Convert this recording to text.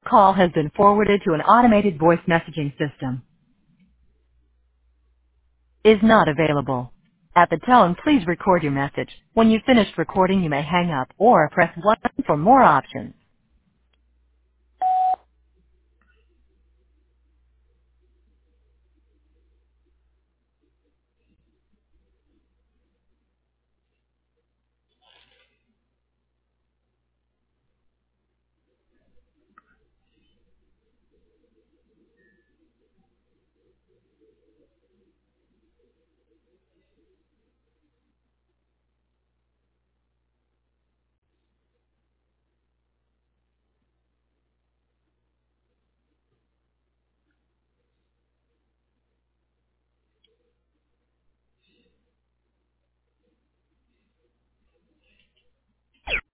call has been forwarded to an automated voice messaging system. Is not available. At the tone, please record your message. When you've finished recording, you may hang up or press 1 for more options.